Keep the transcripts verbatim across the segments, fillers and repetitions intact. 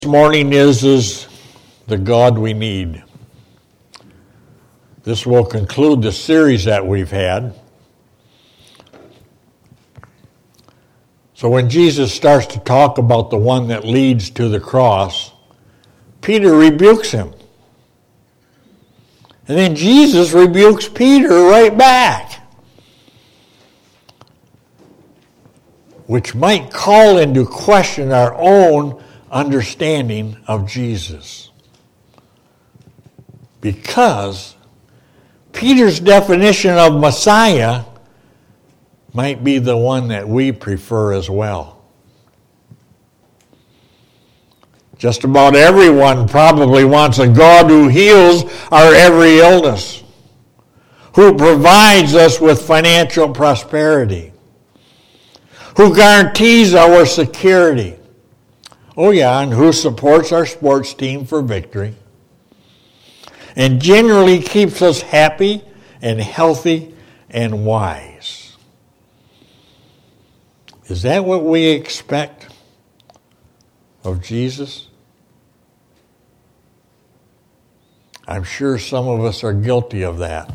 This morning is, is the God we need. This will conclude the series that we've had. So when Jesus starts to talk about the one that leads to the cross, Peter rebukes him. And then Jesus rebukes Peter right back, which might call into question our own understanding of Jesus. Because Peter's definition of Messiah might be the one that we prefer as well. Just about everyone probably wants a God who heals our every illness, who provides us with financial prosperity, who guarantees our security. Oh yeah, and who supports our sports team for victory, and generally keeps us happy and healthy and wise. Is that what we expect of Jesus? I'm sure some of us are guilty of that.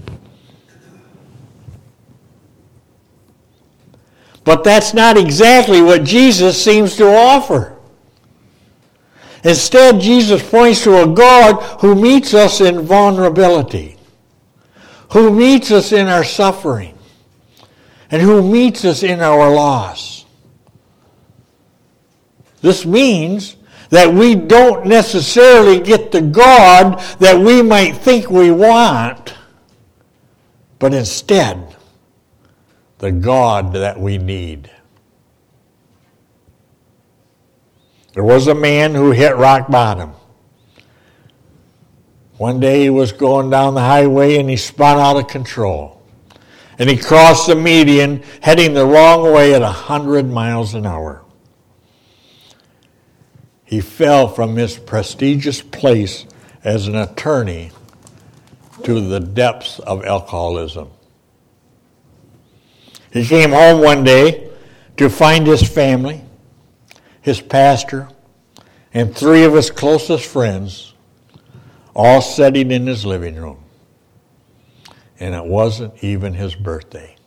But that's not exactly what Jesus seems to offer. Instead, Jesus points to a God who meets us in vulnerability, who meets us in our suffering, and who meets us in our loss. This means that we don't necessarily get the God that we might think we want, but instead, the God that we need. There was a man who hit rock bottom. One day he was going down the highway and he spun out of control. And he crossed the median heading the wrong way at one hundred miles an hour. He fell from his prestigious place as an attorney to the depths of alcoholism. He came home one day to find his family, his pastor, and three of his closest friends all sitting in his living room. And it wasn't even his birthday.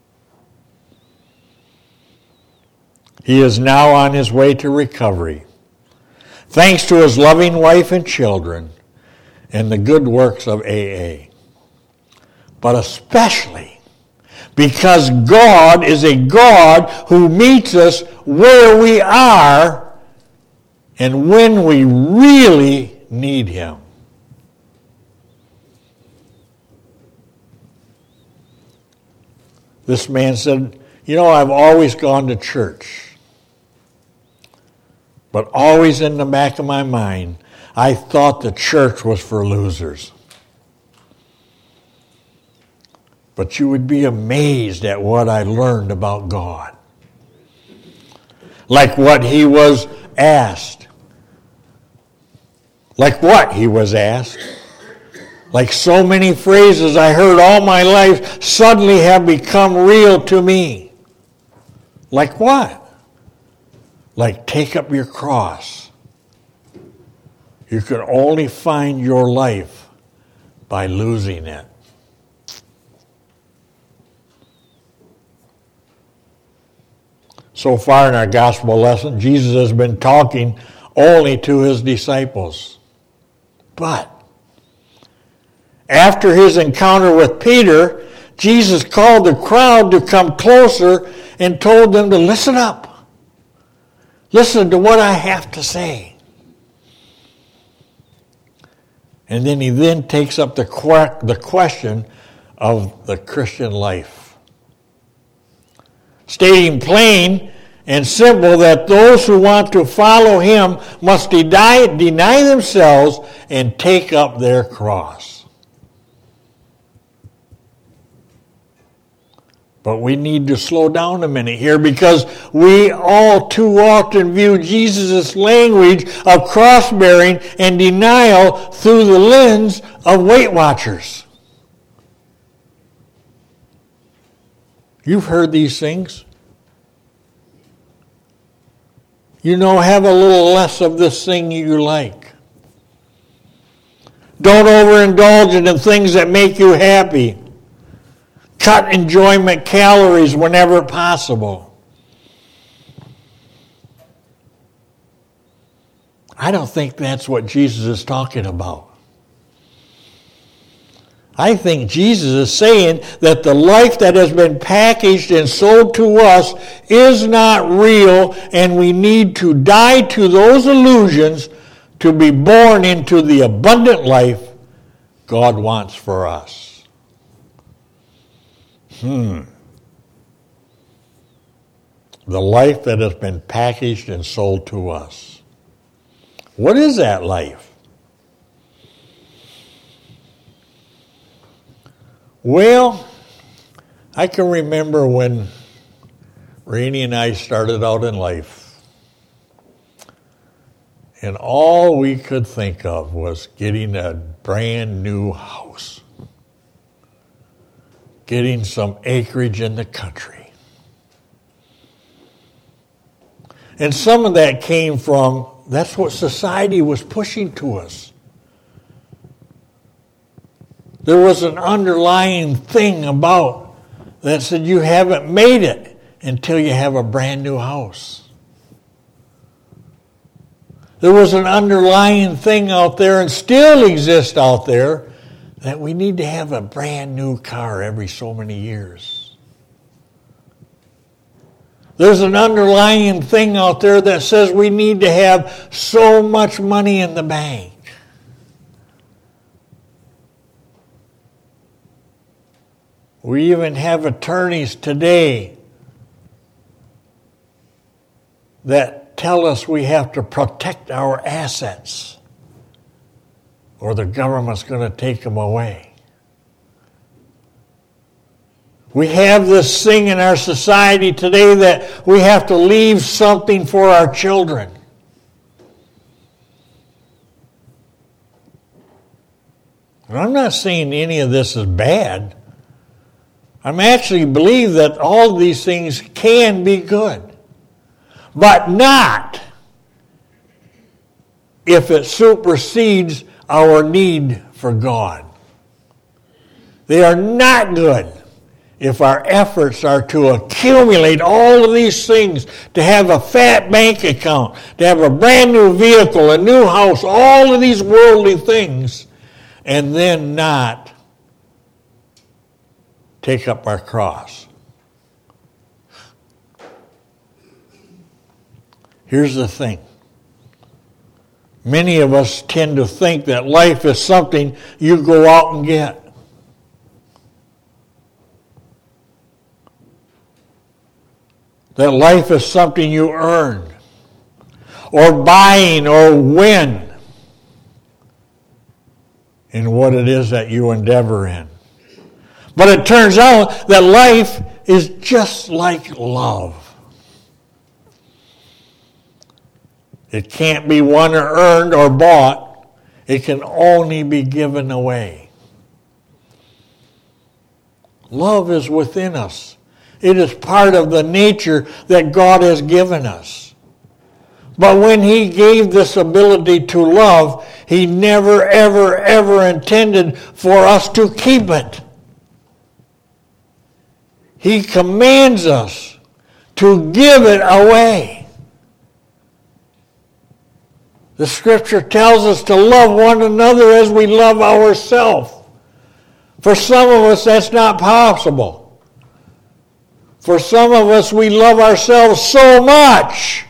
He is now on his way to recovery, thanks to his loving wife and children and the good works of A A. But especially because God is a God who meets us where we are and when we really need Him. This man said, you know, I've always gone to church, but always in the back of my mind, I thought the church was for losers. But you would be amazed at what I learned about God. Like what he was asked. Like what he was asked. Like so many phrases I heard all my life suddenly have become real to me. Like what? Like take up your cross. You can only find your life by losing it. So far in our gospel lesson, Jesus has been talking only to his disciples. But after his encounter with Peter, Jesus called the crowd to come closer and told them to listen up. Listen to what I have to say. And then he then takes up the que- the question of the Christian life, stating plain and simple that those who want to follow him must deny, deny themselves and take up their cross. But we need to slow down a minute here because we all too often view Jesus' language of cross-bearing and denial through the lens of Weight Watchers. You've heard these things. You know, have a little less of this thing you like. Don't overindulge in the things that make you happy. Cut enjoyment calories whenever possible. I don't think that's what Jesus is talking about. I think Jesus is saying that the life that has been packaged and sold to us is not real, and we need to die to those illusions to be born into the abundant life God wants for us. Hmm. The life that has been packaged and sold to us. What is that life? Well, I can remember when Rainey and I started out in life, and all we could think of was getting a brand new house, getting some acreage in the country. And some of that came from, that's what society was pushing to us. There was an underlying thing about that said you haven't made it until you have a brand new house. There was an underlying thing out there, and still exists out there, that we need to have a brand new car every so many years. There's an underlying thing out there that says we need to have so much money in the bank. We even have attorneys today that tell us we have to protect our assets or the government's going to take them away. We have this thing in our society today that we have to leave something for our children. And I'm not saying any of this is bad. I actually believe that all of these things can be good, but not if it supersedes our need for God. They are not good if our efforts are to accumulate all of these things, to have a fat bank account, to have a brand new vehicle, a new house, all of these worldly things, and then not take up our cross. Here's the thing. Many of us tend to think that life is something you go out and get. That life is something you earn, or buying, or win in what it is that you endeavor in. But it turns out that life is just like love. It can't be won or earned or bought. It can only be given away. Love is within us. It is part of the nature that God has given us. But when He gave this ability to love, He never, ever, ever intended for us to keep it. He commands us to give it away. The Scripture tells us to love one another as we love ourselves. For some of us, that's not possible. For some of us, we love ourselves so much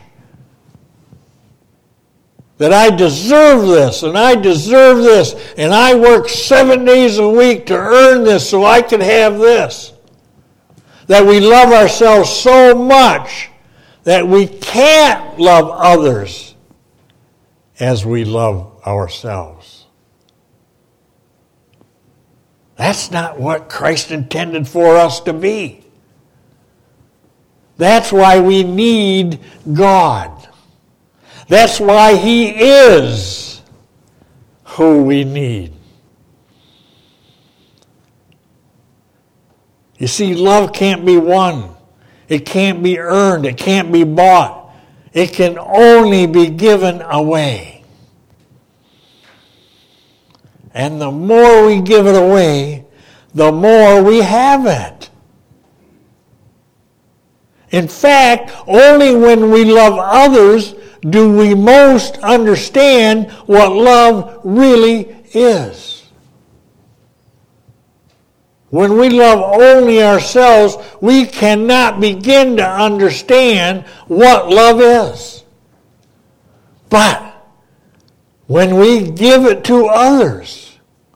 that I deserve this, and I deserve this, and I work seven days a week to earn this so I can have this. That we love ourselves so much that we can't love others as we love ourselves. That's not what Christ intended for us to be. That's why we need God. That's why He is who we need. You see, love can't be won. It can't be earned. It can't be bought. It can only be given away. And the more we give it away, the more we have it. In fact, only when we love others do we most understand what love really is. When we love only ourselves, we cannot begin to understand what love is. But when we give it to others,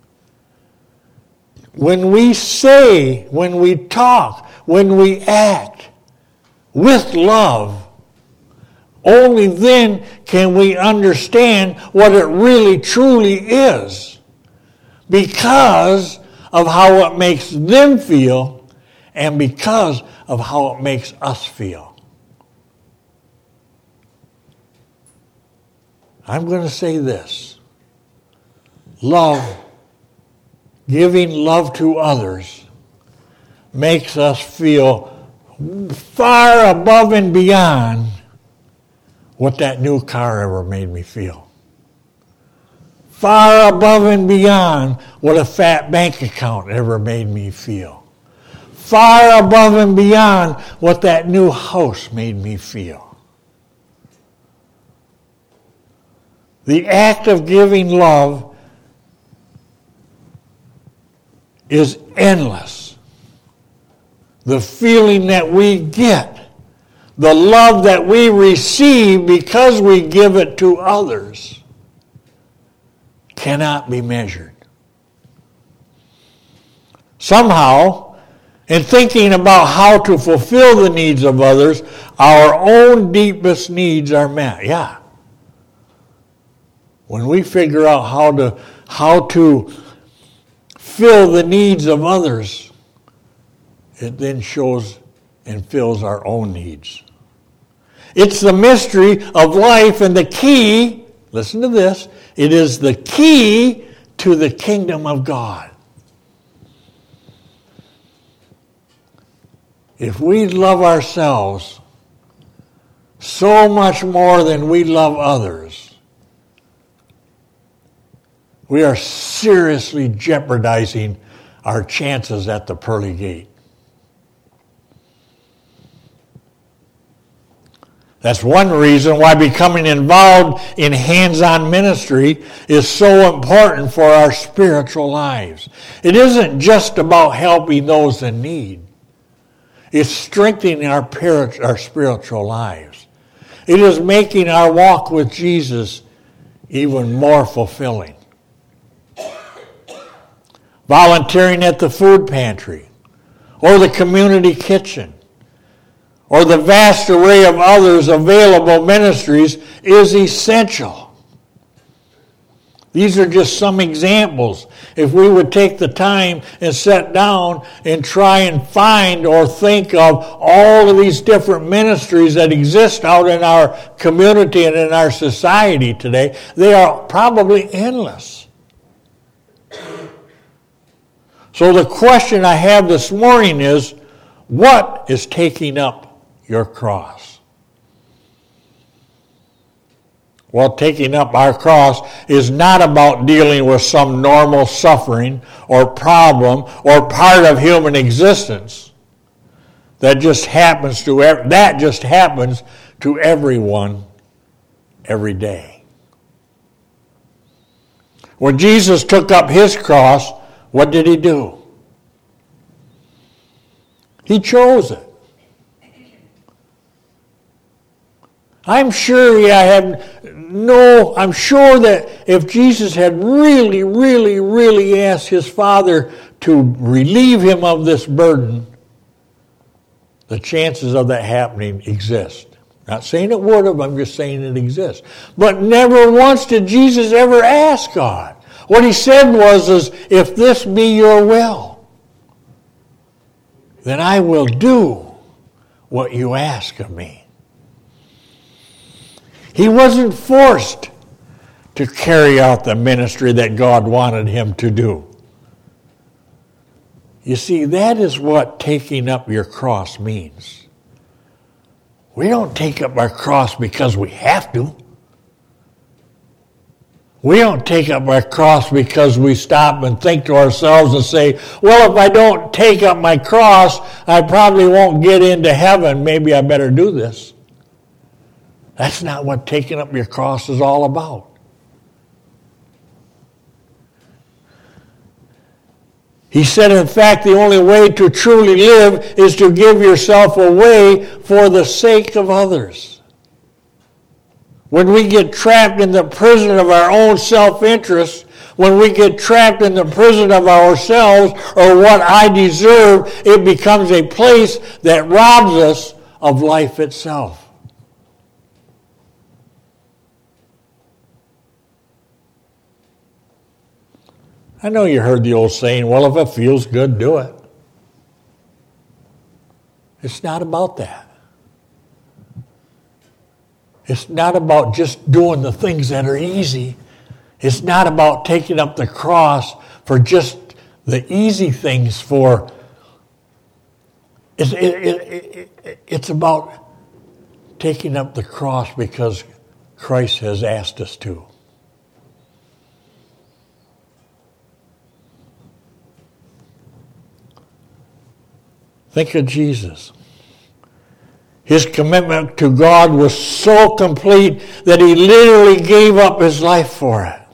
when we say, when we talk, when we act with love, only then can we understand what it really truly is, because of how it makes them feel and because of how it makes us feel. I'm going to say this. Love, giving love to others, makes us feel far above and beyond what that new car ever made me feel. Far above and beyond what a fat bank account ever made me feel. Far above and beyond what that new house made me feel. The act of giving love is endless. The feeling that we get, the love that we receive because we give it to others, cannot be measured. Somehow, in thinking about how to fulfill the needs of others, our own deepest needs are met. Yeah. When we figure out how to how to fill the needs of others, it then shows and fills our own needs. It's the mystery of life and the key, listen to this, it is the key to the kingdom of God. If we love ourselves so much more than we love others, we are seriously jeopardizing our chances at the pearly gate. That's one reason why becoming involved in hands-on ministry is so important for our spiritual lives. It isn't just about helping those in need. It's strengthening our, our spiritual lives. It is making our walk with Jesus even more fulfilling. Volunteering at the food pantry or the community kitchen, or the vast array of others available ministries is essential. These are just some examples. If we would take the time and sit down and try and find or think of all of these different ministries that exist out in our community and in our society today, they are probably endless. So the question I have this morning is, what is taking up your cross? Well, taking up our cross is not about dealing with some normal suffering or problem or part of human existence that just happens to that just happens to everyone every day. When Jesus took up his cross, what did he do? He chose it. I'm sure he had no, I'm sure that if Jesus had really, really, really asked his Father to relieve him of this burden, the chances of that happening exist. Not saying it would have, I'm just saying it exists. But never once did Jesus ever ask God. What he said was, is, if this be your will, then I will do what you ask of me. He wasn't forced to carry out the ministry that God wanted him to do. You see, that is what taking up your cross means. We don't take up our cross because we have to. We don't take up our cross because we stop and think to ourselves and say, well, if I don't take up my cross, I probably won't get into heaven. Maybe I better do this. That's not what taking up your cross is all about. He said, in fact, the only way to truly live is to give yourself away for the sake of others. When we get trapped in the prison of our own self-interest, when we get trapped in the prison of ourselves or what I deserve, it becomes a place that robs us of life itself. I know you heard the old saying, well, if it feels good, do it. It's not about that. It's not about just doing the things that are easy. It's not about taking up the cross for just the easy things. For it's, it, it, it, it's about taking up the cross because Christ has asked us to. Think of Jesus. His commitment to God was so complete that he literally gave up his life for it.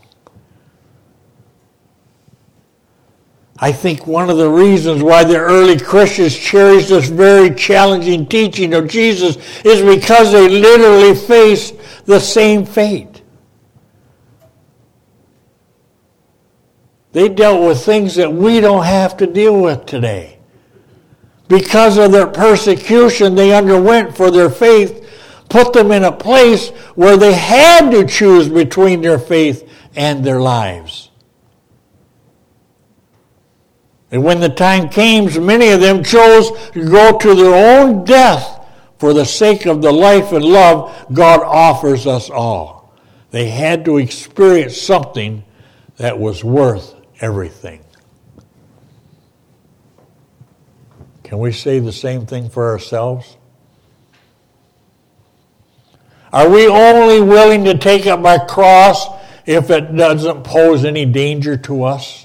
I think one of the reasons why the early Christians cherished this very challenging teaching of Jesus is because they literally faced the same fate. They dealt with things that we don't have to deal with today. Because of their persecution they underwent for their faith, put them in a place where they had to choose between their faith and their lives. And when the time came, many of them chose to go to their own death for the sake of the life and love God offers us all. They had to experience something that was worth everything. Can we say the same thing for ourselves? Are we only willing to take up our cross if it doesn't pose any danger to us?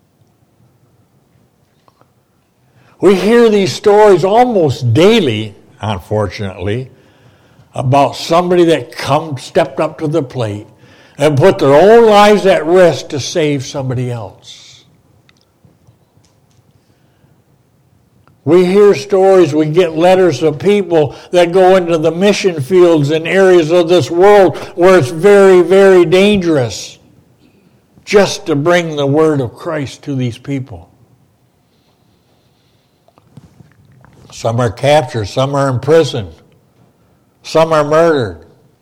We hear these stories almost daily, unfortunately, about somebody that come stepped up to the plate and put their own lives at risk to save somebody else. We hear stories, we get letters of people that go into the mission fields in areas of this world where it's very, very dangerous just to bring the word of Christ to these people. Some are captured, some are imprisoned, some are murdered.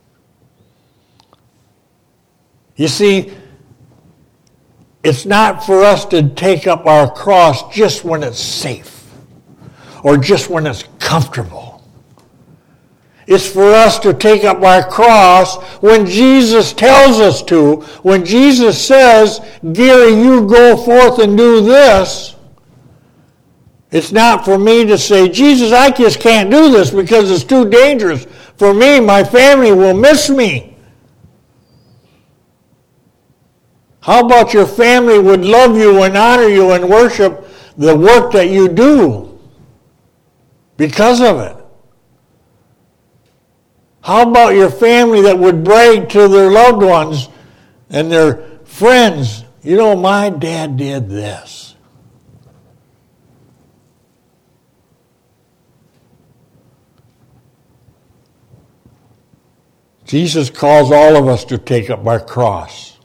You see, it's not for us to take up our cross just when it's safe or just when it's comfortable. It's for us to take up our cross when Jesus tells us to. When Jesus says, Gary, you go forth and do this. It's not for me to say, Jesus, I just can't do this because it's too dangerous. For me, my family will miss me. How about your family would love you and honor you and worship the work that you do because of it? How about your family that would brag to their loved ones and their friends, you know, my dad did this. Jesus calls all of us to take up our cross.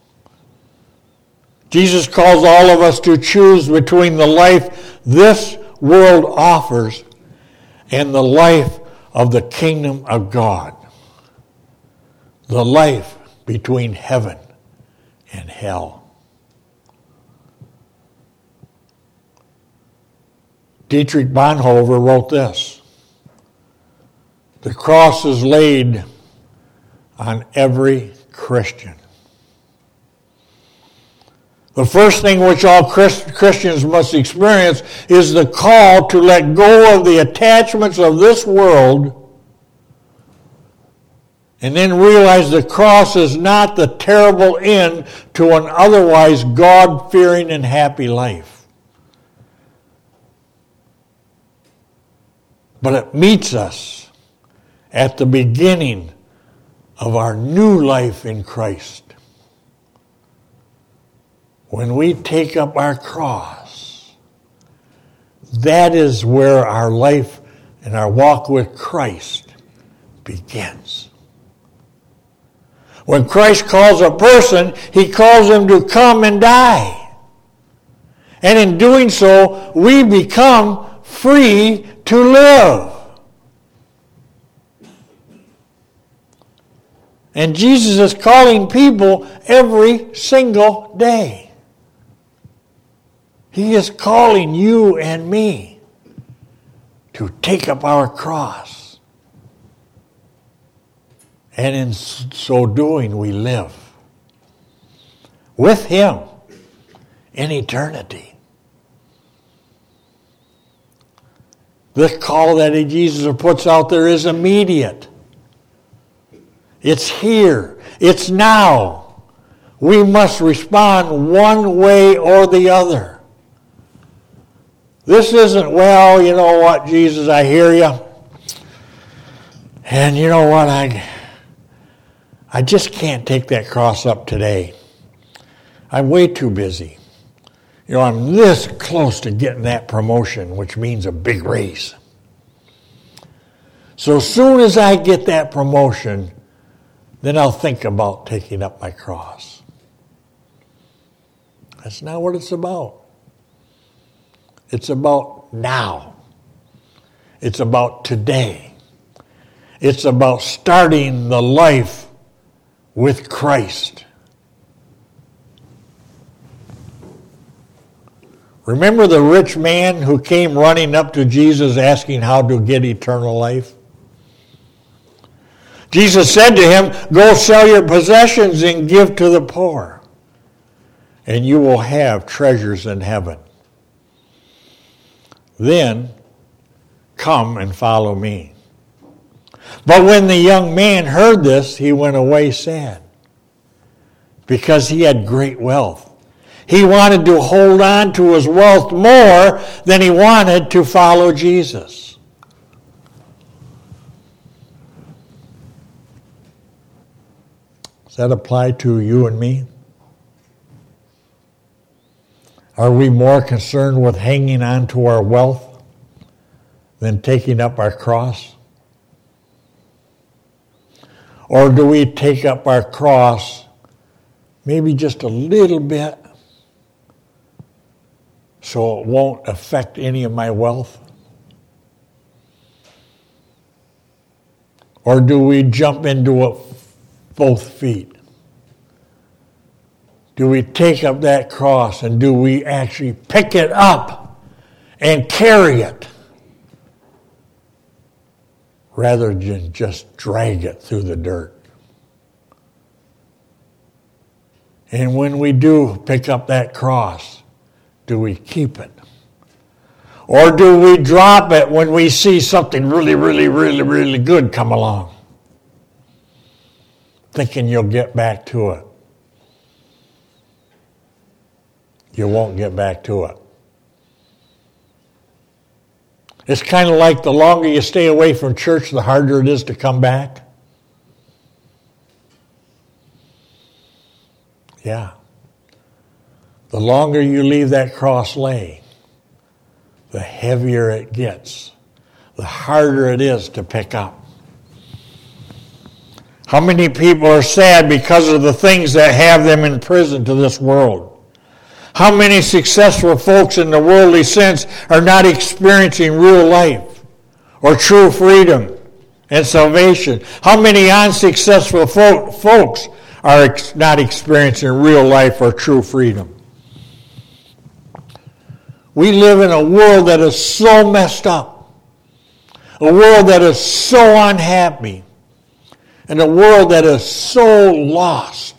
Jesus calls all of us to choose between the life this world offers and the life of the kingdom of God. The life between heaven and hell. Dietrich Bonhoeffer wrote this: the cross is laid on every Christian. The first thing which all Christ- Christians must experience is the call to let go of the attachments of this world And then realize the cross is not the terrible end to an otherwise God-fearing and happy life. But it meets us at the beginning of our new life in Christ. When we take up our cross, that is where our life and our walk with Christ begins. When Christ calls a person, he calls him to come and die. And in doing so, we become free to live. And Jesus is calling people every single day. He is calling you and me to take up our cross. And in so doing, we live with him in eternity. The call that Jesus puts out there is immediate. It's here. It's now. We must respond one way or the other. This isn't, well, you know what, Jesus, I hear you. And you know what, I, I just can't take that cross up today. I'm way too busy. You know, I'm this close to getting that promotion, which means a big raise. So as soon as I get that promotion, then I'll think about taking up my cross. That's not what it's about. It's about now. It's about today. It's about starting the life with Christ. Remember the rich man who came running up to Jesus asking how to get eternal life? Jesus said to him, go sell your possessions and give to the poor, and you will have treasures in heaven. Then come and follow me. But when the young man heard this, he went away sad, because he had great wealth. He wanted to hold on to his wealth more than he wanted to follow Jesus. Does that apply to you and me? Are we more concerned with hanging on to our wealth than taking up our cross? Or do we take up our cross maybe just a little bit so it won't affect any of my wealth? Or do we jump into it both feet? Do we take up that cross and do we actually pick it up and carry it rather than just drag it through the dirt? And when we do pick up that cross, do we keep it? Or do we drop it when we see something really, really, really, really good come along, thinking you'll get back to it? You won't get back to it. It's kind of like the longer you stay away from church, the harder it is to come back. Yeah. The longer you leave that cross lay, the heavier it gets, the harder it is to pick up. How many people are sad because of the things that have them in prison to this world? How many successful folks in the worldly sense are not experiencing real life or true freedom and salvation? How many unsuccessful fo- folks are ex- not experiencing real life or true freedom? We live in a world that is so messed up, a world that is so unhappy, and a world that is so lost.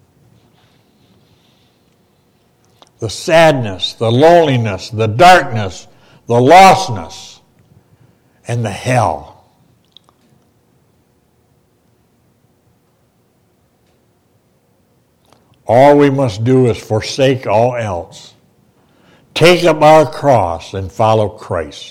The sadness, the loneliness, the darkness, the lostness, and the hell. All we must do is forsake all else, take up our cross, and follow Christ.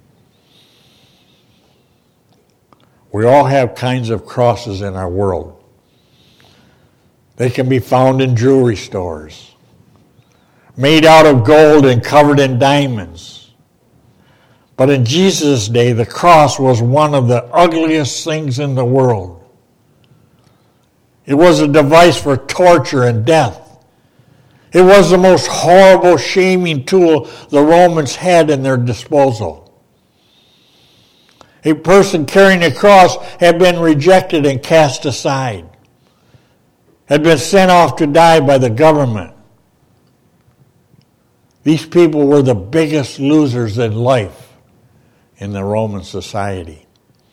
We all have kinds of crosses in our world. They can be found in jewelry stores, made out of gold and covered in diamonds. But in Jesus' day, the cross was one of the ugliest things in the world. It was a device for torture and death. It was the most horrible shaming tool the Romans had in their disposal. A person carrying a cross had been rejected and cast aside, had been sent off to die by the government. These people were the biggest losers in life in the Roman society.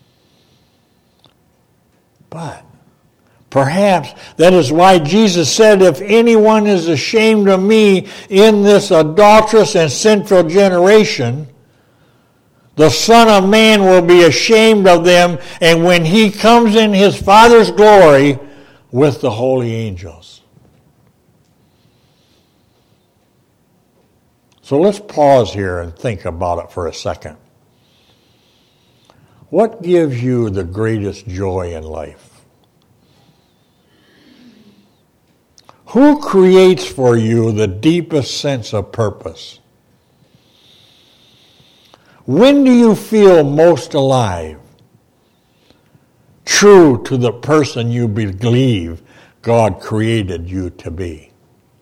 But perhaps that is why Jesus said, if anyone is ashamed of me in this adulterous and sinful generation, the Son of Man will be ashamed of them, and when he comes in his Father's glory with the holy angels. So let's pause here and think about it for a second. What gives you the greatest joy in life? Who creates for you the deepest sense of purpose? When do you feel most alive, true to the person you believe God created you to be?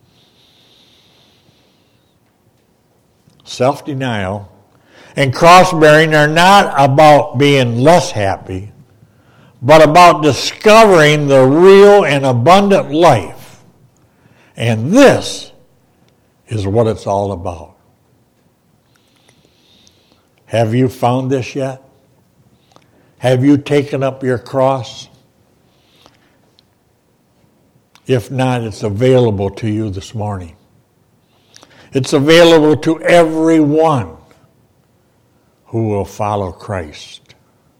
Self-denial and cross-bearing are not about being less happy, but about discovering the real and abundant life. And this is what it's all about. Have you found this yet? Have you taken up your cross? If not, it's available to you this morning. It's available to everyone who will follow Christ.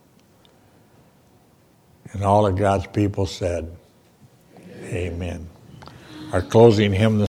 And all of God's people said, Amen. Our closing hymn this